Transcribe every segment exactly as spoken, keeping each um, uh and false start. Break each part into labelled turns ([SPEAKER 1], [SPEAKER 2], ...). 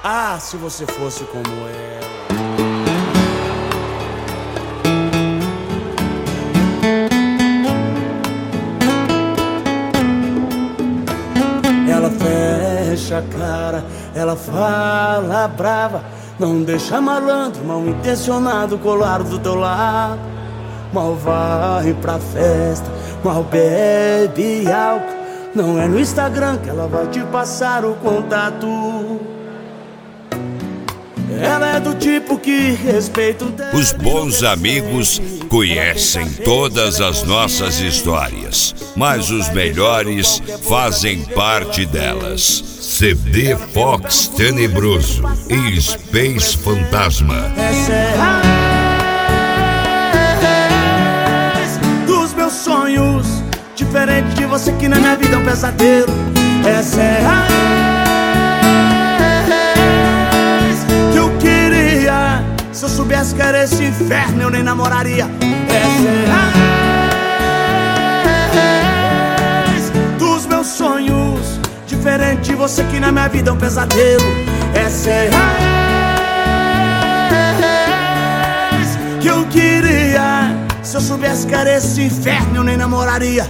[SPEAKER 1] Ah, se você fosse como ela. Ela fecha a cara, ela fala brava, não deixa malandro, mal intencionado colar do teu lado. Mal vai pra festa, mal bebe álcool. Não é no Instagram que ela vai te passar o contato. Ela é do tipo que respeita o tempo.
[SPEAKER 2] Os bons amigos conhecem todas as nossas histórias, mas os melhores fazem parte delas. C D Fox Tenebroso e Space Fantasma.
[SPEAKER 1] Essa é a raiz dos meus sonhos, diferente de você que na minha vida é um pesadelo. Essa é a raiz que eu queria. Se eu soubesse que era esse inferno, eu nem namoraria. Essa é a raiz dos meus sonhos, diferente de você que na minha vida é um pesadelo. Essa é a raiz que eu queria. Se eu soubesse que era esse inferno, eu nem namoraria.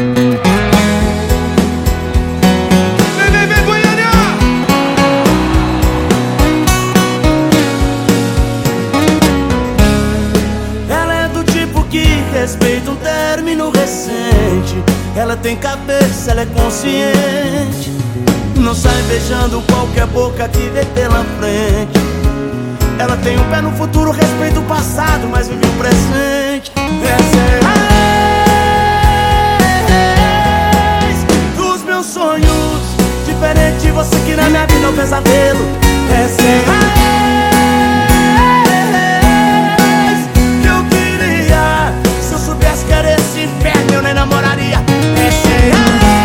[SPEAKER 3] Vem, vem, vem, Goiânia!
[SPEAKER 1] Ela é do tipo que respeita um término recente. Ela tem cabeça, ela é consciente. Não sai beijando qualquer boca que vê pela frente. Ela tem um pé no futuro, respeita o passado, mas vive o presente. Essa é a raiz dos meus sonhos, diferente de você que na minha vida é um pesadelo. Essa é a raiz que eu queria. Se eu soubesse que era esse inferno, eu nem namoraria. Essa é a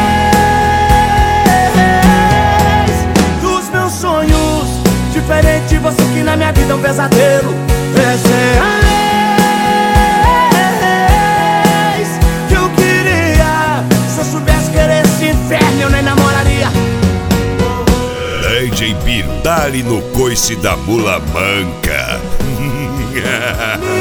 [SPEAKER 1] raiz dos meus sonhos, diferente de você que na minha vida é um pesadelo. Essa é a raiz que eu queria. Se eu soubesse que era esse inferno, eu nem namoraria.
[SPEAKER 2] D J Pirdali no coice da mula manca.